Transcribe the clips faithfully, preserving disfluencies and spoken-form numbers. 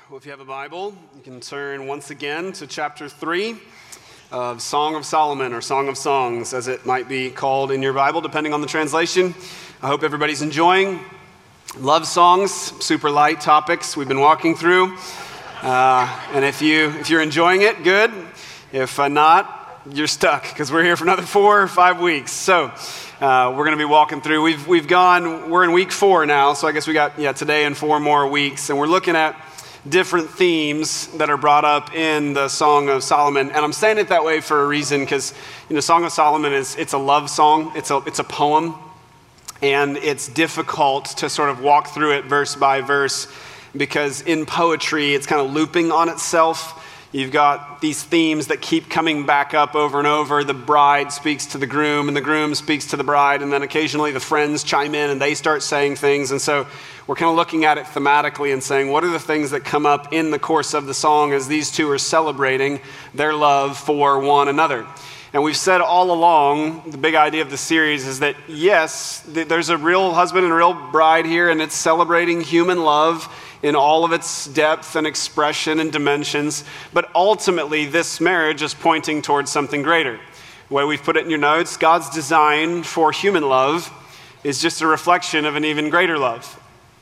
Well, if you have a Bible, you can turn once again to chapter three of Song of Solomon, or Song of Songs, as it might be called in your Bible, depending on the translation. I hope everybody's enjoying. Love songs, super light topics we've been walking through. Uh, and if, you, if you're enjoying it, good. If uh, not, you're stuck, because we're here for another four or five weeks. So uh, we're going to be walking through. We've, we've gone, we're in week four now, so I guess we got yeah today and four more weeks. And we're looking at different themes that are brought up in the Song of Solomon. And I'm saying it that way for a reason, because you know, Song of Solomon is it's a love song. It's a it's a poem, and it's difficult to sort of walk through it verse by verse, because in poetry it's kind of looping on itself. You've got these themes that keep coming back up over and over. The bride speaks to the groom, and the groom speaks to the bride, and then occasionally the friends chime in and they start saying things. And so we're kind of looking at it thematically and saying, what are the things that come up in the course of the song as these two are celebrating their love for one another? And we've said all along, the big idea of the series is that, yes, th- there's a real husband and a real bride here, and it's celebrating human love in all of its depth and expression and dimensions. But ultimately, this marriage is pointing towards something greater. The way we've put it in your notes, God's design for human love is just a reflection of an even greater love.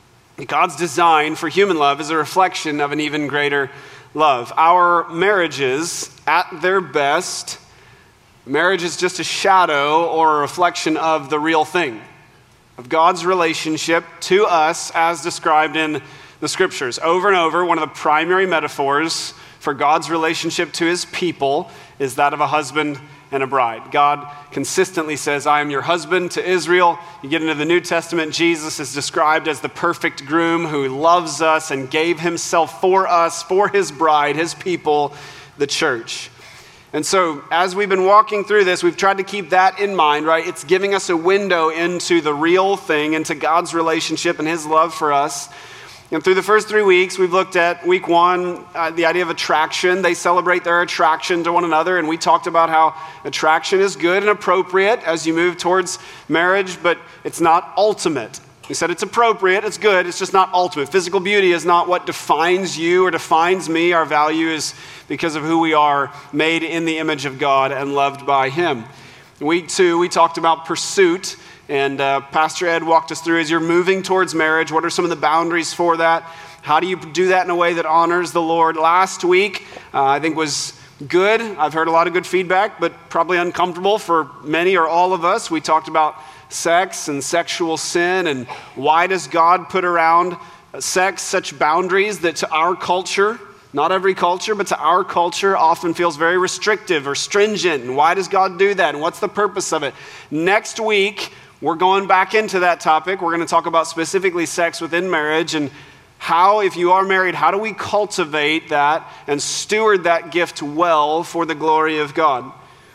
God's design for human love is a reflection of an even greater love. Our marriages, at their best, marriage is just a shadow or a reflection of the real thing, of God's relationship to us as described in the scriptures. Over and over, one of the primary metaphors for God's relationship to his people is that of a husband and a bride. God consistently says, I am your husband to Israel. You get into the New Testament, Jesus is described as the perfect groom who loves us and gave himself for us, for his bride, his people, the church. And so as we've been walking through this, we've tried to keep that in mind, right? It's giving us a window into the real thing, into God's relationship and his love for us. And through the first three weeks, we've looked at week one, uh, the idea of attraction. They celebrate their attraction to one another, and we talked about how attraction is good and appropriate as you move towards marriage, but it's not ultimate. We said it's appropriate, it's good, it's just not ultimate. Physical beauty is not what defines you or defines me. Our value is because of who we are, made in the image of God and loved by him. Week two, we talked about pursuit. And uh, Pastor Ed walked us through, as you're moving towards marriage, what are some of the boundaries for that? How do you do that in a way that honors the Lord? Last week, uh, I think was good. I've heard a lot of good feedback, but probably uncomfortable for many or all of us. We talked about sex and sexual sin, and why does God put around sex such boundaries that to our culture, not every culture, but to our culture often feels very restrictive or stringent. And why does God do that? And what's the purpose of it? Next week, we're going back into that topic. We're going to talk about specifically sex within marriage and how, if you are married, how do we cultivate that and steward that gift well for the glory of God?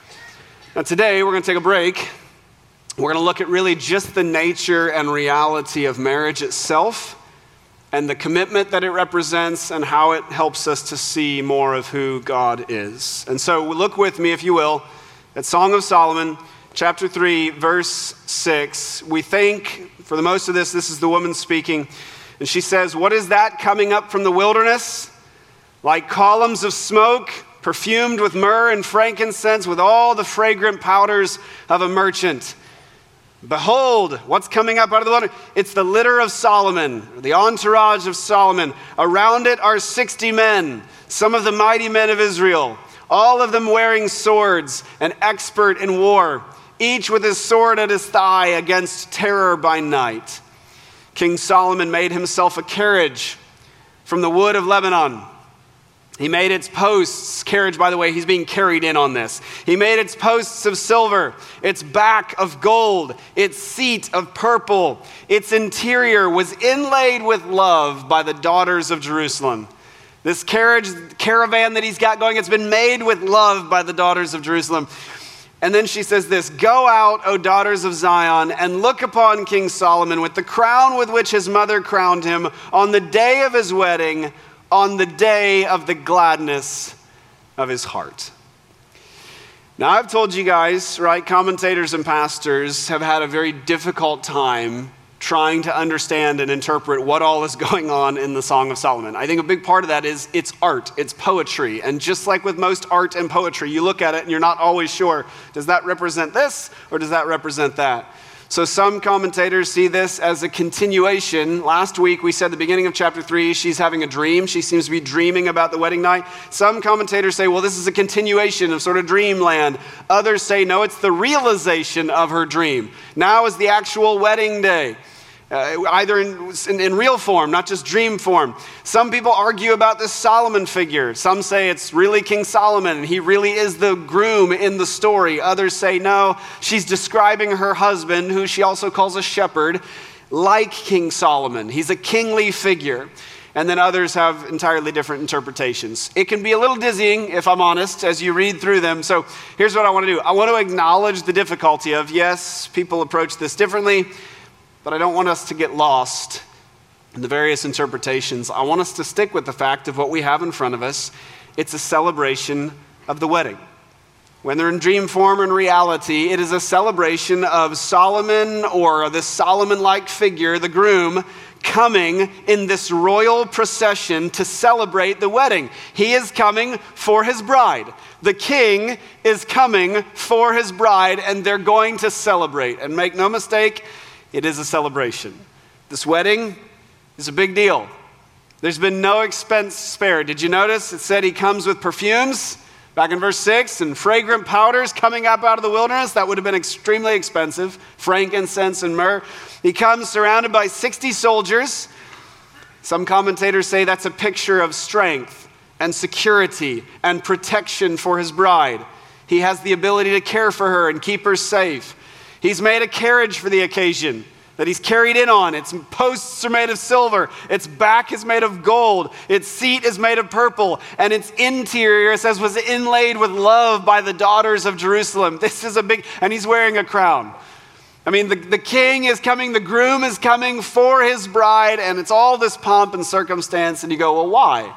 Now today, we're going to take a break. We're going to look at really just the nature and reality of marriage itself and the commitment that it represents and how it helps us to see more of who God is. And so look with me, if you will, at Song of Solomon, chapter three, verse six. We think, for the most of this, this is the woman speaking. And she says, what is that coming up from the wilderness? Like columns of smoke, perfumed with myrrh and frankincense, with all the fragrant powders of a merchant. Behold, what's coming up out of the wilderness? It's the litter of Solomon, the entourage of Solomon. Around it are sixty men, some of the mighty men of Israel, all of them wearing swords and expert in war, each with his sword at his thigh against terror by night. King Solomon made himself a carriage from the wood of Lebanon. He made its posts, carriage, by the way, he's being carried in on this. He made its posts of silver, its back of gold, its seat of purple. Its interior was inlaid with love by the daughters of Jerusalem. This carriage, caravan that he's got going, it's been made with love by the daughters of Jerusalem. And then she says this, go out, O daughters of Zion, and look upon King Solomon with the crown with which his mother crowned him on the day of his wedding, on the day of the gladness of his heart. Now, I've told you guys, right, commentators and pastors have had a very difficult time trying to understand and interpret what all is going on in the Song of Solomon. I think a big part of that is it's art, it's poetry. And just like with most art and poetry, you look at it and you're not always sure, does that represent this or does that represent that? So some commentators see this as a continuation. Last week we said at the beginning of chapter three, she's having a dream. She seems to be dreaming about the wedding night. Some commentators say, well, this is a continuation of sort of dreamland. Others say, no, it's the realization of her dream. Now is the actual wedding day. Uh, either in, in, in real form, not just dream form. Some people argue about this Solomon figure. Some say it's really King Solomon, and he really is the groom in the story. Others say, no, she's describing her husband, who she also calls a shepherd, like King Solomon. He's a kingly figure. And then others have entirely different interpretations. It can be a little dizzying, if I'm honest, as you read through them. So here's what I want to do. I want to acknowledge the difficulty of, yes, people approach this differently, but I don't want us to get lost in the various interpretations. I want us to stick with the fact of what we have in front of us. It's a celebration of the wedding. When they're in dream form or in reality, it is a celebration of Solomon or this Solomon-like figure, the groom, coming in this royal procession to celebrate the wedding. He is coming for his bride. The king is coming for his bride, and they're going to celebrate. And make no mistake, it is a celebration. This wedding is a big deal. There's been no expense spared. Did you notice? It said he comes with perfumes back in verse six and fragrant powders coming up out of the wilderness. That would have been extremely expensive. Frankincense and myrrh. He comes surrounded by sixty soldiers. Some commentators say that's a picture of strength and security and protection for his bride. He has the ability to care for her and keep her safe. He's made a carriage for the occasion that he's carried in on. Its posts are made of silver. Its back is made of gold. Its seat is made of purple. And its interior, it says, was inlaid with love by the daughters of Jerusalem. This is a big, and he's wearing a crown. I mean, the, the king is coming, the groom is coming for his bride, and it's all this pomp and circumstance. And you go, well, why?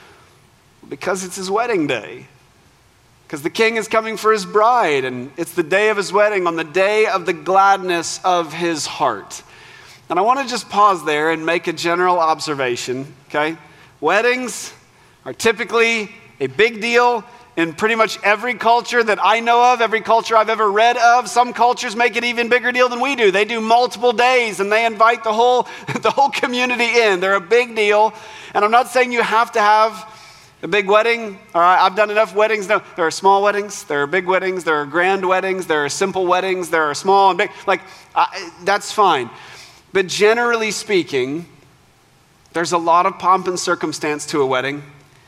Because it's his wedding day. Because the king is coming for his bride, and it's the day of his wedding, on the day of the gladness of his heart. And I want to just pause there and make a general observation, okay? Weddings are typically a big deal in pretty much every culture that I know of, every culture I've ever read of. Some cultures make it even bigger deal than we do. They do multiple days, and they invite the whole, the whole community in. They're a big deal. And I'm not saying you have to have a big wedding. All right, I've done enough weddings. No, there are small weddings, there are big weddings, there are grand weddings, there are simple weddings, there are small and big. Like, I, that's fine. But generally speaking, there's a lot of pomp and circumstance to a wedding.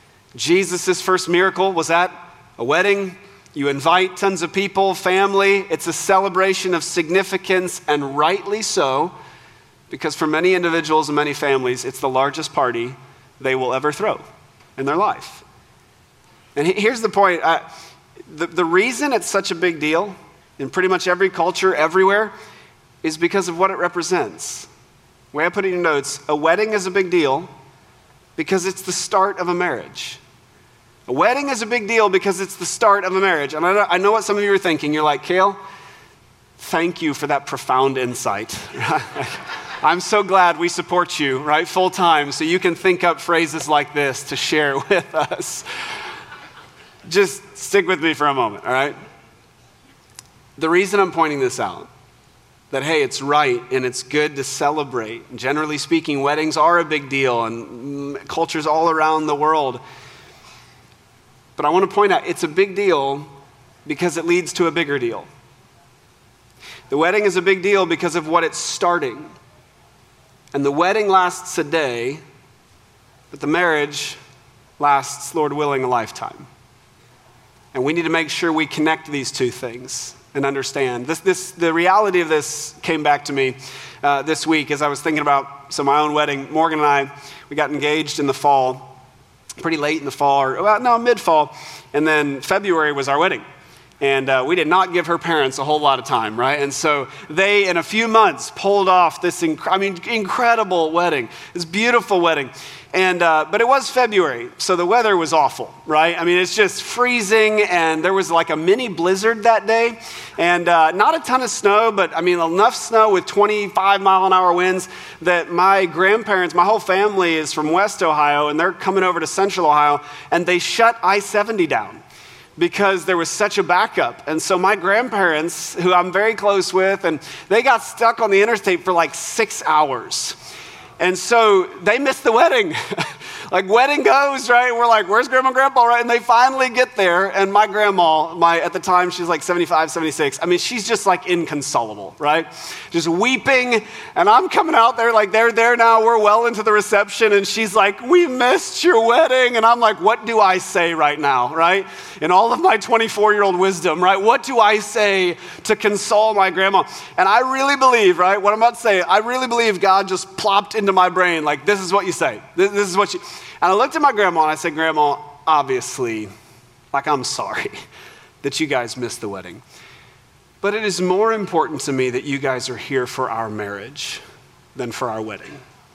Jesus' first miracle was at a wedding. You invite tons of people, family. It's a celebration of significance, and rightly so, because for many individuals and many families, it's the largest party they will ever throw in their life. And here's the point. Uh, the, the reason it's such a big deal in pretty much every culture, everywhere, is because of what it represents. The way I put it in your notes, a wedding is a big deal because it's the start of a marriage. A wedding is a big deal because it's the start of a marriage. And I know, I know what some of you are thinking. You're like, Cale, thank you for that profound insight. I'm so glad we support you, right, full time, so you can think up phrases like this to share with us. Just stick with me for a moment, all right? The reason I'm pointing this out, that, hey, it's right and it's good to celebrate. Generally speaking, weddings are a big deal and cultures all around the world. But I want to point out, it's a big deal because it leads to a bigger deal. The wedding is a big deal because of what it's starting. And the wedding lasts a day, but the marriage lasts, Lord willing, a lifetime. And we need to make sure we connect these two things and understand. This, this, the reality of this came back to me uh, this week as I was thinking about so my own wedding. Morgan and I, we got engaged in the fall, pretty late in the fall, or well, no, mid-fall, and then February was our wedding. And uh, we did not give her parents a whole lot of time, right? And so they, in a few months, pulled off this, inc- I mean, incredible wedding, this beautiful wedding. And uh, but it was February, so the weather was awful, right? I mean, it's just freezing, and there was like a mini blizzard that day, and uh, not a ton of snow, but I mean, enough snow with twenty-five mile an hour winds that my grandparents, my whole family is from West Ohio, and they're coming over to Central Ohio, and they shut I seventy down because there was such a backup. And so my grandparents, who I'm very close with, and they got stuck on the interstate for like six hours. And so they missed the wedding. Like, wedding goes, right? We're like, where's grandma and grandpa, right? And they finally get there. And my grandma, my at the time, she's like seventy-five, seventy-six. I mean, she's just like inconsolable, right? Just weeping. And I'm coming out there like, they're there now. We're well into the reception. And she's like, we missed your wedding. And I'm like, what do I say right now, right? In all of my twenty-four-year-old wisdom, right? What do I say to console my grandma? And I really believe, right, what I'm about to say, I really believe God just plopped into my brain, like, this is what you say. This, this is what you... And I looked at my grandma and I said, Grandma, obviously, like, I'm sorry that you guys missed the wedding. But it is more important to me that you guys are here for our marriage than for our wedding.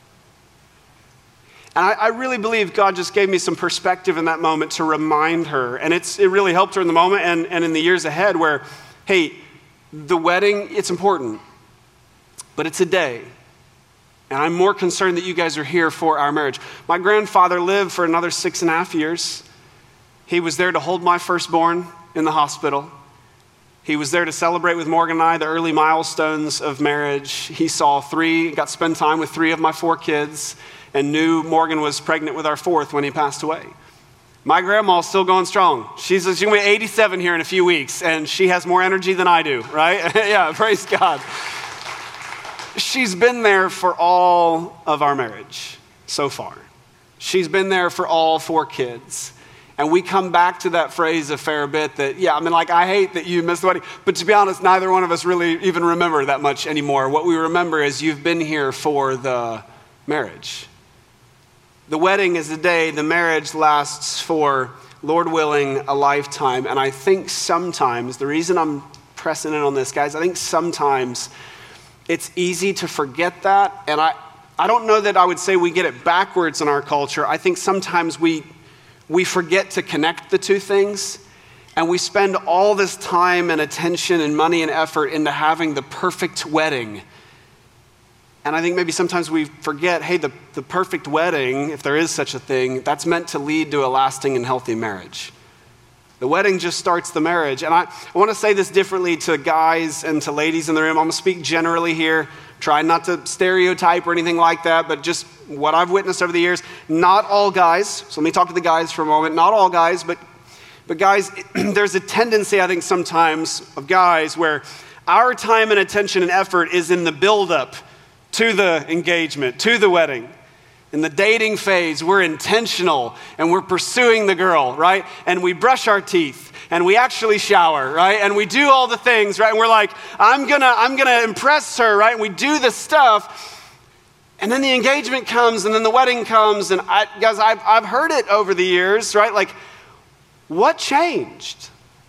And I, I really believe God just gave me some perspective in that moment to remind her. And it's it really helped her in the moment and, and in the years ahead where, hey, the wedding, it's important, but it's a day. And I'm more concerned that you guys are here for our marriage. My grandfather lived for another six and a half years. He was there to hold my firstborn in the hospital. He was there to celebrate with Morgan and I the early milestones of marriage. He saw three, got to spend time with three of my four kids, and knew Morgan was pregnant with our fourth when he passed away. My grandma's still going strong. She's, she's going to be eighty-seven here in a few weeks, and she has more energy than I do, right? Yeah, praise God. She's been there for all of our marriage so far. She's been there for all four kids. And we come back to that phrase a fair bit that, yeah, I mean, like, I hate that you missed the wedding. But to be honest, neither one of us really even remember that much anymore. What we remember is you've been here for the marriage. The wedding is a day, the marriage lasts for, Lord willing, a lifetime. And I think sometimes, the reason I'm pressing in on this, guys, I think sometimes it's easy to forget that. And I, I don't know that I would say we get it backwards in our culture. I think sometimes we we forget to connect the two things, and we spend all this time and attention and money and effort into having the perfect wedding. And I think maybe sometimes we forget, hey, the, the perfect wedding, if there is such a thing, that's meant to lead to a lasting and healthy marriage. The wedding just starts the marriage. And I, I want to say this differently to guys and to ladies in the room. I'm going to speak generally here, try not to stereotype or anything like that, but just what I've witnessed over the years. Not all guys, so let me talk to the guys for a moment. Not all guys, but, but guys, there's a tendency, I think, sometimes of guys where our time and attention and effort is in the buildup to the engagement, to the wedding. In the dating phase, we're intentional and we're pursuing the girl, right? And we brush our teeth and we actually shower, right? And we do all the things, right? And we're like, I'm gonna, I'm gonna impress her, right? And we do the stuff. And then the engagement comes and then the wedding comes. And I, guys, I've, I've heard it over the years, right? Like, what changed?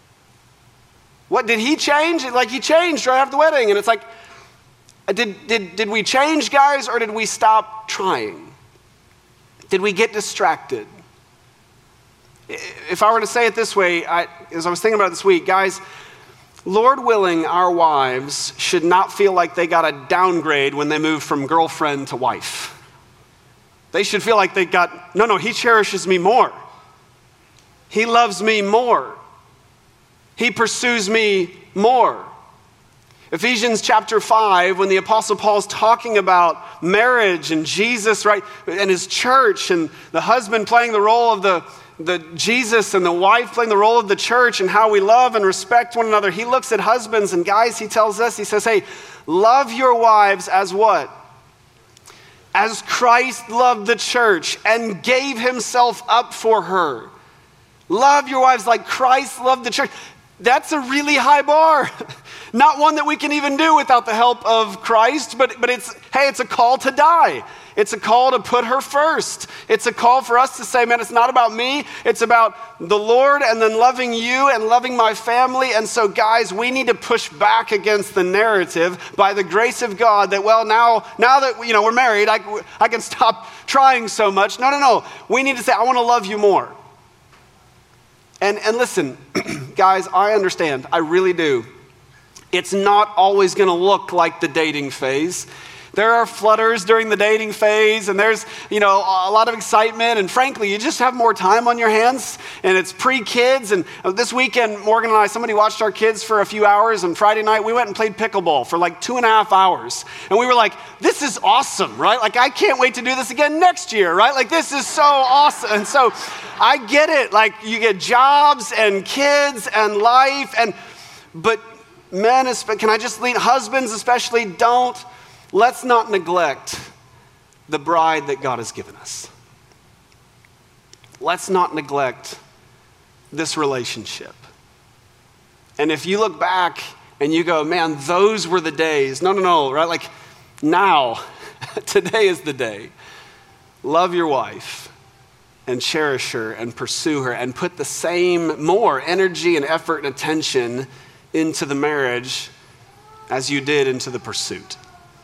What, did he change? Like, he changed right after the wedding. And it's like, did, did, did we change, guys, or did we stop trying? Did we get distracted? If I were to say it this way, I, as I was thinking about it this week, guys, Lord willing, our wives should not feel like they got a downgrade when they move from girlfriend to wife. They should feel like they got, no, no, he cherishes me more. He loves me more. He pursues me more. Ephesians chapter five, when the Apostle Paul's talking about marriage and Jesus, right, and his church and the husband playing the role of the, the Jesus and the wife playing the role of the church and how we love and respect one another, he looks at husbands and guys, he tells us, he says, hey, love your wives as what? As Christ loved the church and gave himself up for her. Love your wives like Christ loved the church. That's a really high bar. Not one that we can even do without the help of Christ, but, but it's, hey, it's a call to die. It's a call to put her first. It's a call for us to say, man, it's not about me. It's about the Lord and then loving you and loving my family. And so, guys, we need to push back against the narrative by the grace of God that, well, now, now that, you know, we're married, I, I can stop trying so much. No, no, no. We need to say, I want to love you more. And, and listen, guys, I understand. I really do. It's not always going to look like the dating phase. There are flutters during the dating phase, and there's, you know, a lot of excitement, and frankly, you just have more time on your hands, and it's pre-kids, and this weekend, Morgan and I, somebody watched our kids for a few hours, and Friday night, we went and played pickleball for like two and a half hours, and we were like, this is awesome, right? Like, I can't wait to do this again next year, right? Like, this is so awesome, and so I get it, like, you get jobs, and kids, and life, and, but men, can I just lead, husbands especially, don't, let's not neglect the bride that God has given us. Let's not neglect this relationship. And if you look back and you go, man, those were the days. No, no, no, right? Like now, today is the day. Love your wife and cherish her and pursue her and put the same more energy and effort and attention into the marriage as you did into the pursuit.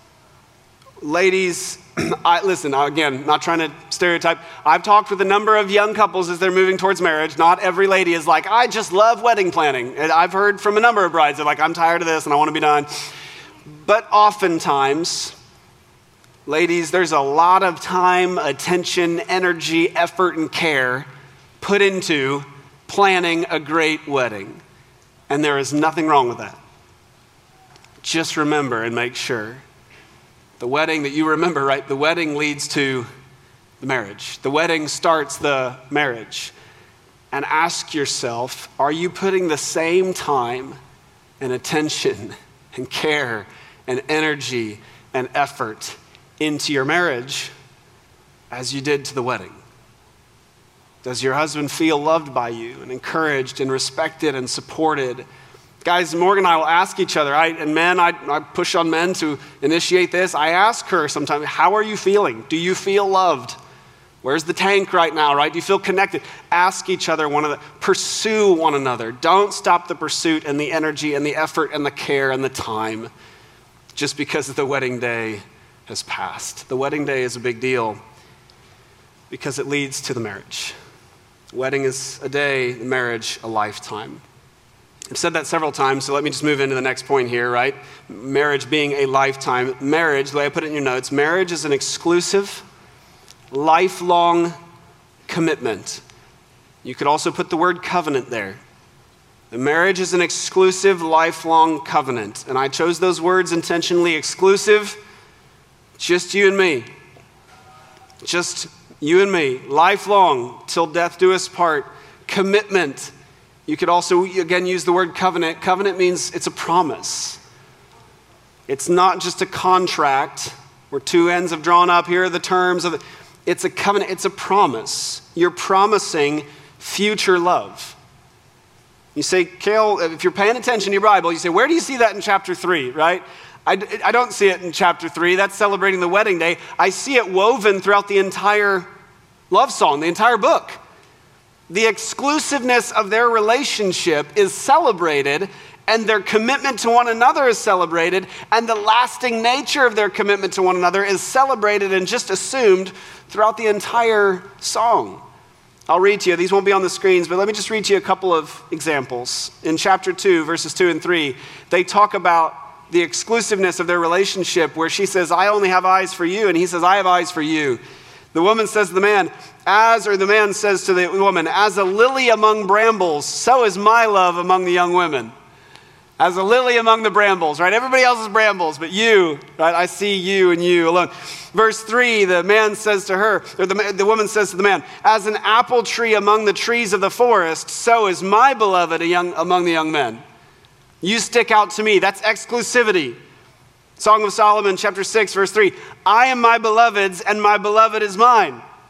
Ladies, I, listen, again, not trying to stereotype. I've talked with a number of young couples as they're moving towards marriage. Not every lady is like, I just love wedding planning. And I've heard from a number of brides, they're like, I'm tired of this and I want to be done. But oftentimes, ladies, there's a lot of time, attention, energy, effort, and care put into planning a great wedding. And there is nothing wrong with that. Just remember and make sure. The wedding that you remember, right? The wedding leads to the marriage. The wedding starts the marriage. And ask yourself, are you putting the same time and attention and care and energy and effort into your marriage as you did to the wedding? Does your husband feel loved by you and encouraged and respected and supported? Guys, Morgan and I will ask each other, I, and men, I, I push on men to initiate this. I ask her sometimes, how are you feeling? Do you feel loved? Where's the tank right now, right? Do you feel connected? Ask each other one another. Pursue one another. Don't stop the pursuit and the energy and the effort and the care and the time just because the wedding day has passed. The wedding day is a big deal because it leads to the marriage. Wedding is a day, marriage a lifetime. I've said that several times, so let me just move into the next point here, right? Marriage being a lifetime. Marriage, the way I put it in your notes, marriage is an exclusive, lifelong commitment. You could also put the word covenant there. The marriage is an exclusive, lifelong covenant. And I chose those words intentionally, exclusive, just you and me. Just you and me, lifelong, till death do us part. Commitment. You could also, again, use the word covenant. Covenant means it's a promise. It's not just a contract where two ends have drawn up. Here are the terms of it. It's a covenant. It's a promise. You're promising future love. You say, Cale, if you're paying attention to your Bible, you say, where do you see that in chapter three, right? I, I don't see it in chapter three. That's celebrating the wedding day. I see it woven throughout the entire love song, the entire book. The exclusiveness of their relationship is celebrated, and their commitment to one another is celebrated, and the lasting nature of their commitment to one another is celebrated and just assumed throughout the entire song. I'll read to you. These won't be on the screens, but let me just read to you a couple of examples. In chapter two, verses two and three, they talk about the exclusiveness of their relationship where she says, I only have eyes for you, and he says, I have eyes for you. The woman says to the man, as, or the man says to the woman, as a lily among brambles, so is my love among the young women. As a lily among the brambles, right? Everybody else is brambles, but you, right? I see you and you alone. Verse three, the man says to her, or the, the woman says to the man, as an apple tree among the trees of the forest, so is my beloved a young, among the young men. You stick out to me. That's exclusivity. Song of Solomon, chapter six, verse three. I am my beloved's, and my beloved is mine.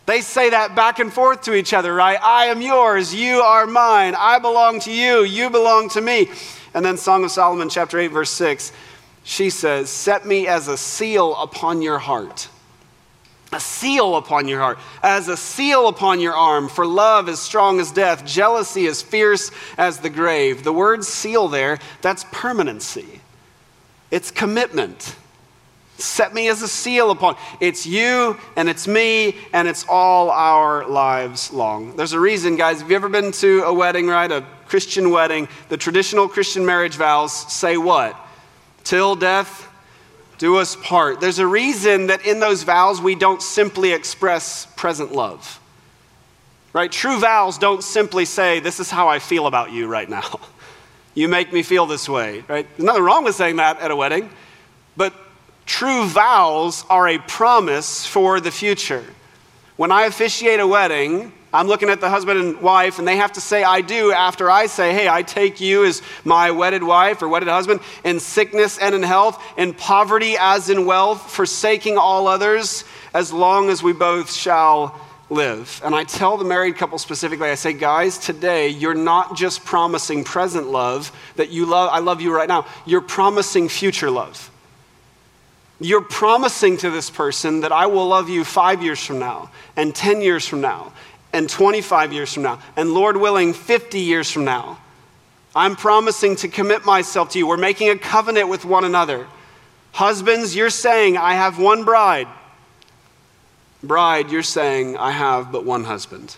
They say that back and forth to each other, right? I am yours, you are mine. I belong to you, you belong to me. And then Song of Solomon, chapter eight, verse six, she says, set me as a seal upon your heart. A seal upon your heart, as a seal upon your arm, for love is strong as death, jealousy is fierce as the grave. The word seal there, that's permanency. It's commitment. Set me as a seal upon. It's you and it's me and it's all our lives long. There's a reason, guys. Have you ever been to a wedding, right? A Christian wedding. The traditional Christian marriage vows say what? Till death do us part. There's a reason that in those vows we don't simply express present love. Right? True vows don't simply say, this is how I feel about you right now. You make me feel this way, right? There's nothing wrong with saying that at a wedding, but true vows are a promise for the future. When I officiate a wedding, I'm looking at the husband and wife, and they have to say, I do, after I say, hey, I take you as my wedded wife or wedded husband in sickness and in health, in poverty as in wealth, forsaking all others, as long as we both shall live. And I tell the married couple specifically, I say, guys, today, you're not just promising present love, that you love, I love you right now. You're promising future love. You're promising to this person that I will love you five years from now, and ten years from now, and twenty-five years from now, and Lord willing, fifty years from now. I'm promising to commit myself to you. We're making a covenant with one another. Husbands, you're saying, I have one bride. Bride, you're saying, I have but one husband.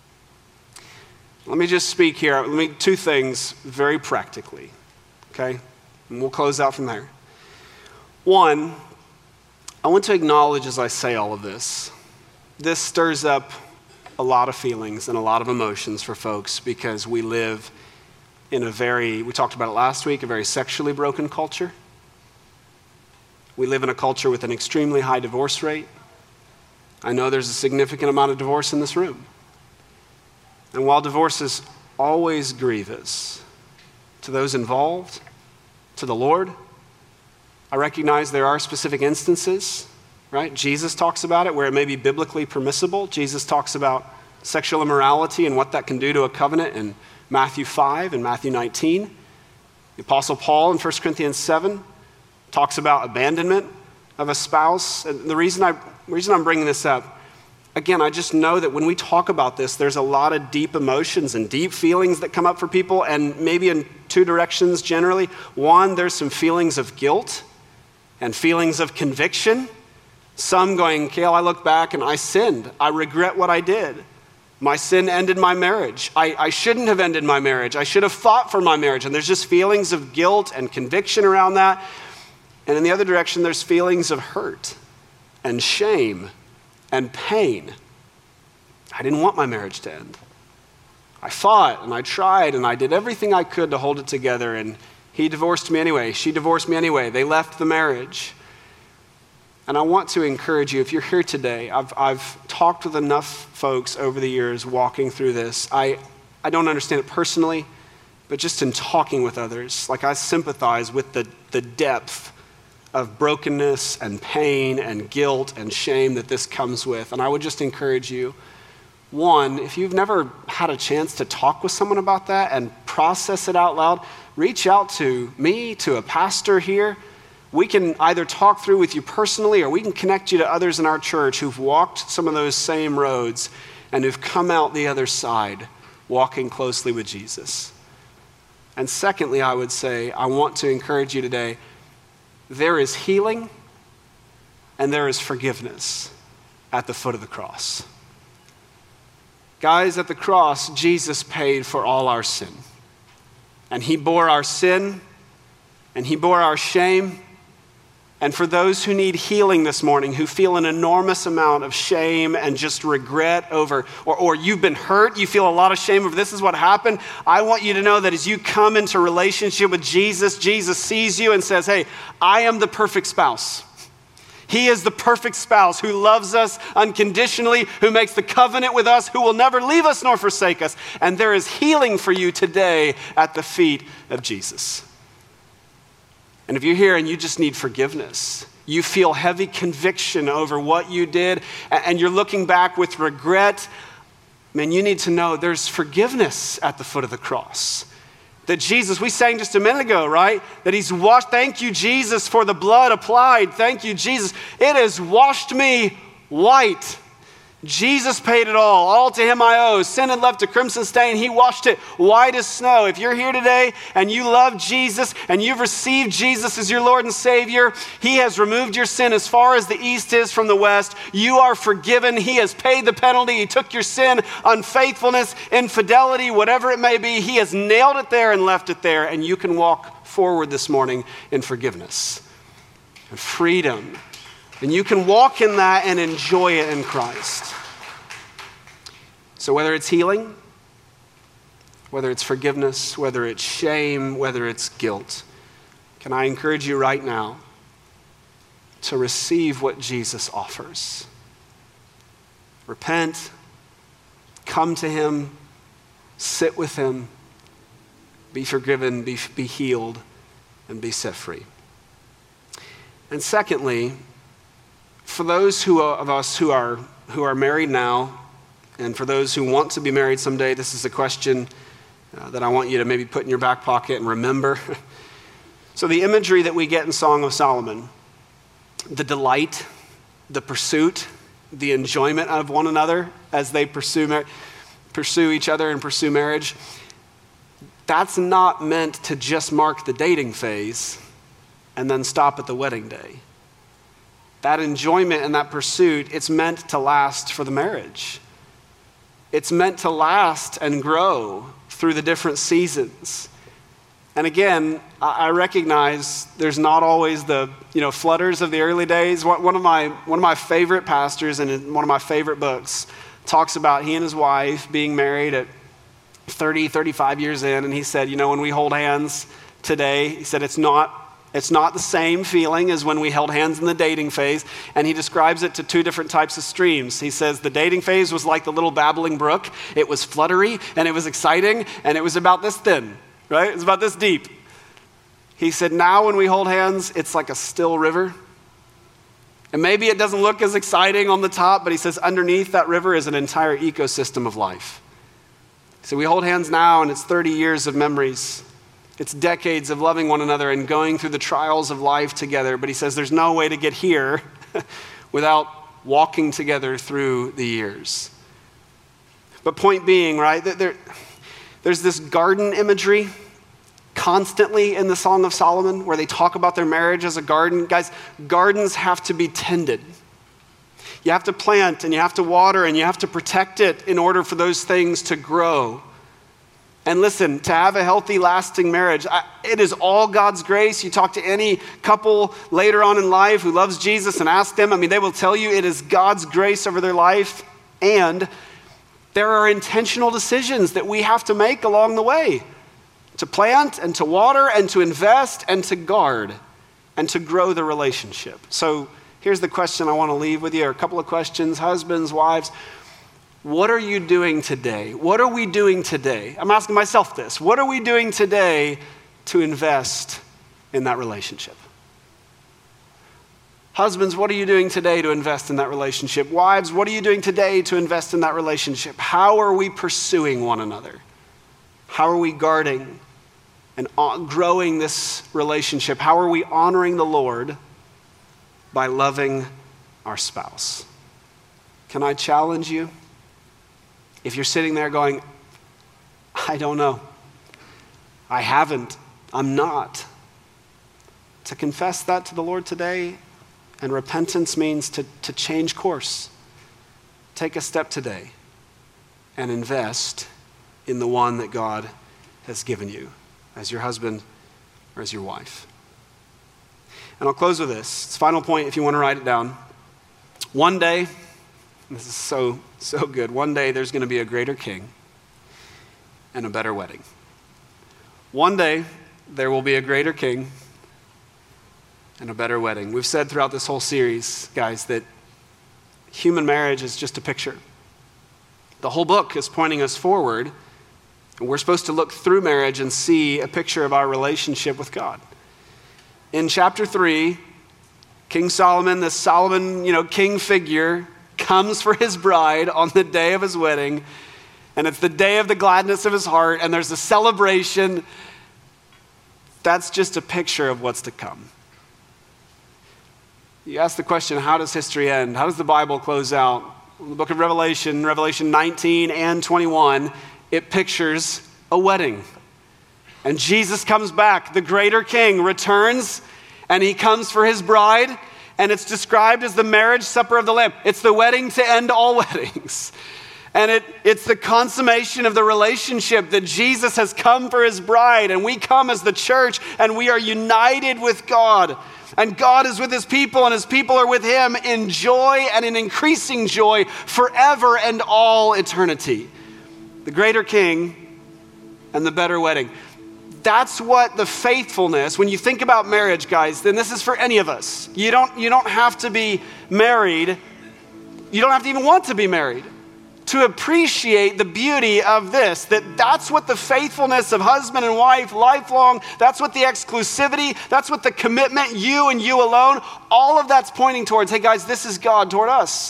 Let me just speak here. Let me two things very practically, okay? And we'll close out from there. One, I want to acknowledge as I say all of this, this stirs up a lot of feelings and a lot of emotions for folks because we live in a very, we talked about it last week, a very sexually broken culture. We live in a culture with an extremely high divorce rate. I know there's a significant amount of divorce in this room. And while divorce is always grievous to those involved, to the Lord, I recognize there are specific instances, right? Jesus talks about it where it may be biblically permissible. Jesus talks about sexual immorality and what that can do to a covenant in Matthew five and Matthew nineteen. The Apostle Paul in First Corinthians seven talks about abandonment of a spouse. And the reason, I, the reason I'm bringing this up, again, I just know that when we talk about this, there's a lot of deep emotions and deep feelings that come up for people, and maybe in two directions generally. One, there's some feelings of guilt and feelings of conviction. Some going, Cale, I look back and I sinned. I regret what I did. My sin ended my marriage. I, I shouldn't have ended my marriage. I should have fought for my marriage. And there's just feelings of guilt and conviction around that. And in the other direction, there's feelings of hurt and shame and pain. I didn't want my marriage to end. I fought and I tried and I did everything I could to hold it together, and he divorced me anyway. She divorced me anyway. They left the marriage. And I want to encourage you, if you're here today, I've, I've talked with enough folks over the years walking through this. I, I don't understand it personally, but just in talking with others, like I sympathize with the, the depth of brokenness and pain and guilt and shame that this comes with. And I would just encourage you, one, if you've never had a chance to talk with someone about that and process it out loud, reach out to me, to a pastor here. We can either talk through with you personally, or we can connect you to others in our church who've walked some of those same roads and who've come out the other side walking closely with Jesus. And secondly, I would say, I want to encourage you today, there is healing and there is forgiveness at the foot of the cross. Guys, at the cross, Jesus paid for all our sin. And he bore our sin, and he bore our shame. And for those who need healing this morning, who feel an enormous amount of shame and just regret over, or, or you've been hurt, you feel a lot of shame over this is what happened, I want you to know that as you come into relationship with Jesus, Jesus sees you and says, hey, I am the perfect spouse. He is the perfect spouse who loves us unconditionally, who makes the covenant with us, who will never leave us nor forsake us. And there is healing for you today at the feet of Jesus. And if you're here and you just need forgiveness, you feel heavy conviction over what you did, and you're looking back with regret, man, you need to know there's forgiveness at the foot of the cross. That Jesus, we sang just a minute ago, right? That he's washed, thank you, Jesus, for the blood applied. Thank you, Jesus. It has washed me white. Jesus paid it all. All to him I owe. Sin had left a crimson stain. He washed it white as snow. If you're here today and you love Jesus and you've received Jesus as your Lord and Savior, he has removed your sin as far as the east is from the west. You are forgiven. He has paid the penalty. He took your sin, unfaithfulness, infidelity, whatever it may be. He has nailed it there and left it there. And you can walk forward this morning in forgiveness and freedom. And you can walk in that and enjoy it in Christ. So whether it's healing, whether it's forgiveness, whether it's shame, whether it's guilt, can I encourage you right now to receive what Jesus offers? Repent, come to him, sit with him, be forgiven, be, be healed, and be set free. And secondly, for those who, of us who are, who are married now, and for those who want to be married someday, this is a question uh, that I want you to maybe put in your back pocket and remember. So the imagery that we get in Song of Solomon, the delight, the pursuit, the enjoyment of one another as they pursue, mar- pursue each other and pursue marriage, that's not meant to just mark the dating phase and then stop at the wedding day. That enjoyment and that pursuit, it's meant to last for the marriage. It's meant to last and grow through the different seasons. And again, I recognize there's not always the, you know, flutters of the early days. One of my one of my favorite pastors in one of my favorite books talks about he and his wife being married at thirty, thirty-five years in, and he said, you know, when we hold hands today, he said it's not It's not the same feeling as when we held hands in the dating phase, and he describes it to two different types of streams. He says the dating phase was like the little babbling brook. It was fluttery, and it was exciting, and it was about this thin, right? It was about this deep. He said now when we hold hands, it's like a still river. And maybe it doesn't look as exciting on the top, but he says underneath that river is an entire ecosystem of life. So we hold hands now, and it's thirty years of memories. It's decades of loving one another and going through the trials of life together. But he says there's no way to get here without walking together through the years. But point being, right, there, there's this garden imagery constantly in the Song of Solomon where they talk about their marriage as a garden. Guys, gardens have to be tended. You have to plant and you have to water and you have to protect it in order for those things to grow. And listen, to have a healthy, lasting marriage, I, it is all God's grace. You talk to any couple later on in life who loves Jesus and ask them, I mean, they will tell you it is God's grace over their life. And there are intentional decisions that we have to make along the way to plant and to water and to invest and to guard and to grow the relationship. So here's the question I want to leave with you, or a couple of questions, husbands, wives. What are you doing today? What are we doing today? I'm asking myself this. What are we doing today to invest in that relationship? Husbands, what are you doing today to invest in that relationship? Wives, what are you doing today to invest in that relationship? How are we pursuing one another? How are we guarding and growing this relationship? How are we honoring the Lord by loving our spouse? Can I challenge you? If you're sitting there going, I don't know, I haven't, I'm not, to confess that to the Lord today. And repentance means to, to change course. Take a step today and invest in the one that God has given you as your husband or as your wife. And I'll close with this. It's the final point if you want to write it down. One day, this is so, so good. One day there's going to be a greater king and a better wedding. One day there will be a greater king and a better wedding. We've said throughout this whole series, guys, that human marriage is just a picture. The whole book is pointing us forward, and we're supposed to look through marriage and see a picture of our relationship with God. In chapter three, King Solomon, this Solomon, you know, king figure, comes for his bride on the day of his wedding, and it's the day of the gladness of his heart, and there's a celebration. That's just a picture of what's to come. You ask the question, how does history end? How does the Bible close out? In the book of Revelation, Revelation nineteen and twenty-one, it pictures a wedding. And Jesus comes back, the greater king returns, and he comes for his bride, and it's described as the marriage supper of the Lamb. It's the wedding to end all weddings. And it, it's the consummation of the relationship that Jesus has come for his bride, and we come as the church, and we are united with God. And God is with his people, and his people are with him in joy and in increasing joy forever and all eternity. The greater king and the better wedding. That's what the faithfulness, when you think about marriage, guys, then this is for any of us. You don't, you don't have to be married. You don't have to even want to be married to appreciate the beauty of this, that that's what the faithfulness of husband and wife, lifelong, that's what the exclusivity, that's what the commitment, you and you alone, all of that's pointing towards, hey guys, this is God toward us.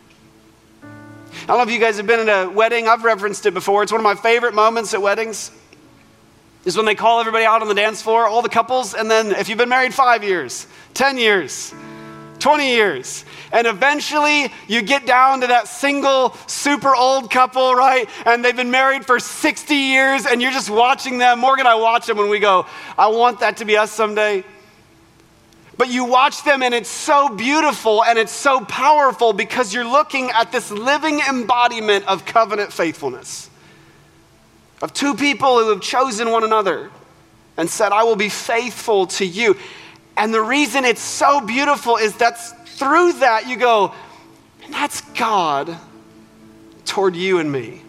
I don't know if you guys have been at a wedding. I've referenced it before. It's one of my favorite moments at weddings is when they call everybody out on the dance floor, all the couples, and then if you've been married five years, ten years, twenty years, and eventually you get down to that single, super old couple, right? And they've been married for sixty years, and you're just watching them. Morgan and I watch them when we go, I want that to be us someday. But you watch them, and it's so beautiful, and it's so powerful because you're looking at this living embodiment of covenant faithfulness. Of two people who have chosen one another and said, I will be faithful to you. And the reason it's so beautiful is that's through that you go, and that's God toward you and me.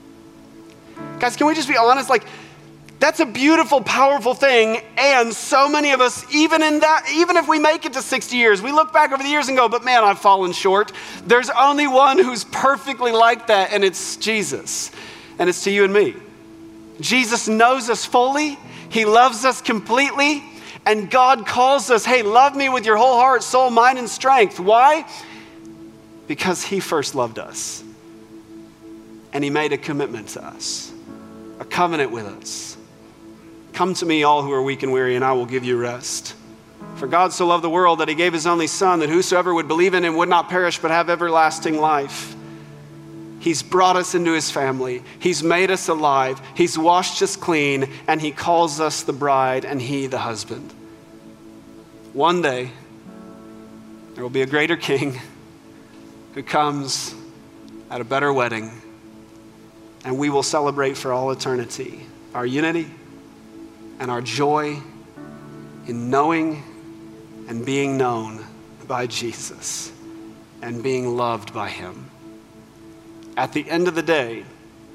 Guys, can we just be honest? Like, that's a beautiful, powerful thing. And so many of us, even in that, even if we make it to sixty years, we look back over the years and go, but man, I've fallen short. There's only one who's perfectly like that, and it's Jesus. And it's to you and me. Jesus knows us fully. He loves us completely. And God calls us, hey, love me with your whole heart, soul, mind, and strength. Why? Because he first loved us. And he made a commitment to us, a covenant with us. Come to me, all who are weak and weary, and I will give you rest. For God so loved the world that he gave his only son, that whosoever would believe in him would not perish but have everlasting life. He's brought us into his family. He's made us alive. He's washed us clean, and he calls us the bride and he the husband. One day, there will be a greater king who comes at a better wedding, and we will celebrate for all eternity our unity and our joy in knowing and being known by Jesus and being loved by him. At the end of the day,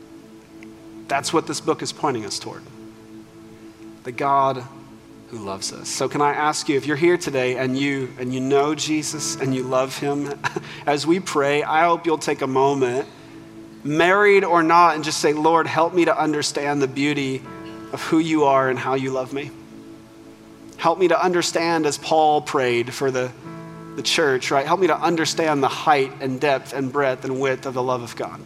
that's what this book is pointing us toward. The God who loves us. So can I ask you, if you're here today and you and you know Jesus and you love him, as we pray, I hope you'll take a moment, married or not, and just say, Lord, help me to understand the beauty of who you are and how you love me. Help me to understand, as Paul prayed for the the church, right? Help me to understand the height and depth and breadth and width of the love of God.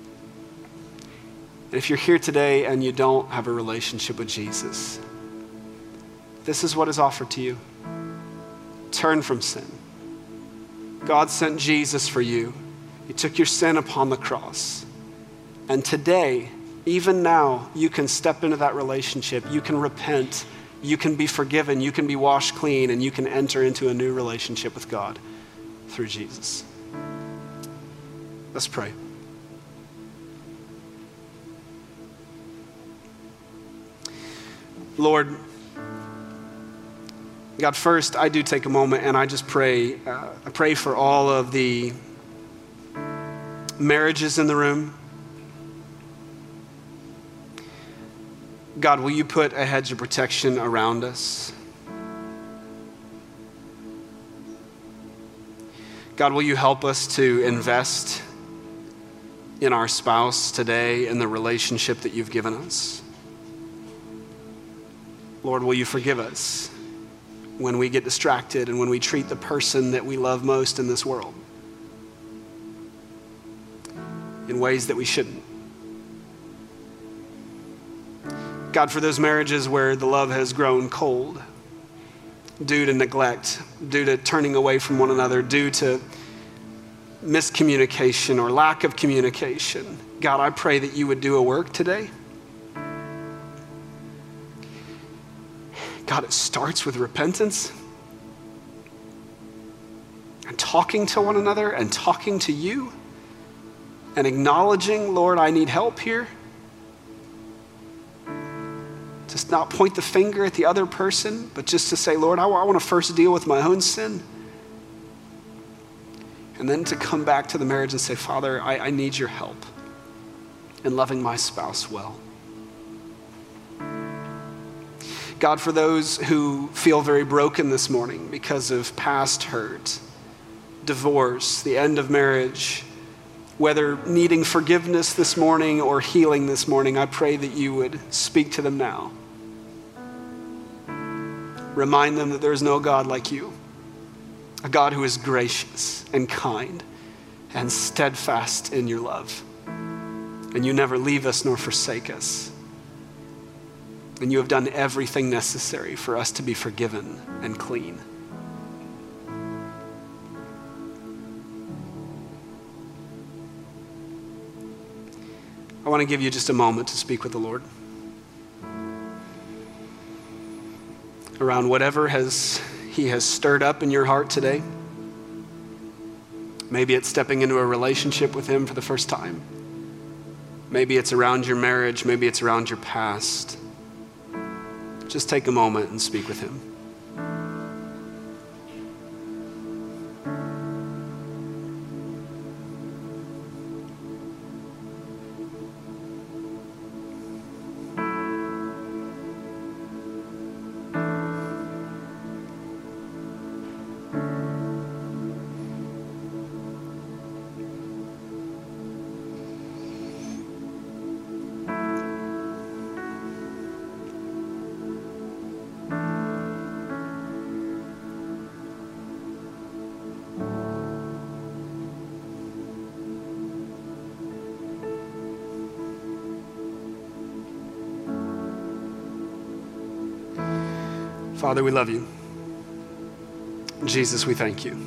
And if you're here today and you don't have a relationship with Jesus, this is what is offered to you. Turn from sin. God sent Jesus for you. He took your sin upon the cross. And today, even now, you can step into that relationship. You can repent. You can be forgiven, you can be washed clean, and you can enter into a new relationship with God through Jesus. Let's pray. Lord, God, first, I do take a moment and I just pray. Uh, I pray for all of the marriages in the room. God, will you put a hedge of protection around us? God, will you help us to invest in our spouse today, in the relationship that you've given us? Lord, will you forgive us when we get distracted and when we treat the person that we love most in this world in ways that we shouldn't. God, for those marriages where the love has grown cold due to neglect, due to turning away from one another, due to miscommunication or lack of communication, God, I pray that you would do a work today. God, it starts with repentance and talking to one another and talking to you and acknowledging, Lord, I need help here. Just not point the finger at the other person, but just to say, Lord, I, I want to first deal with my own sin. And then to come back to the marriage and say, Father, I, I need your help in loving my spouse well. God, for those who feel very broken this morning because of past hurt, divorce, the end of marriage, whether needing forgiveness this morning or healing this morning, I pray that you would speak to them now. Remind them that there is no God like you, a God who is gracious and kind and steadfast in your love. And you never leave us nor forsake us. And you have done everything necessary for us to be forgiven and clean. I want to give you just a moment to speak with the Lord around whatever has he has stirred up in your heart today. Maybe it's stepping into a relationship with him for the first time. Maybe it's around your marriage. Maybe it's around your past. Just take a moment and speak with him. Father, we love you. Jesus, we thank you.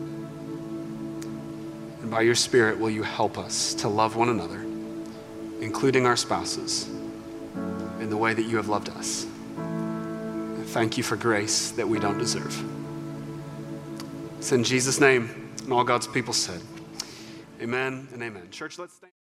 And by your Spirit, will you help us to love one another, including our spouses, in the way that you have loved us. Thank you for grace that we don't deserve. It's in Jesus' name, and all God's people said, amen and amen. Church, let's stand.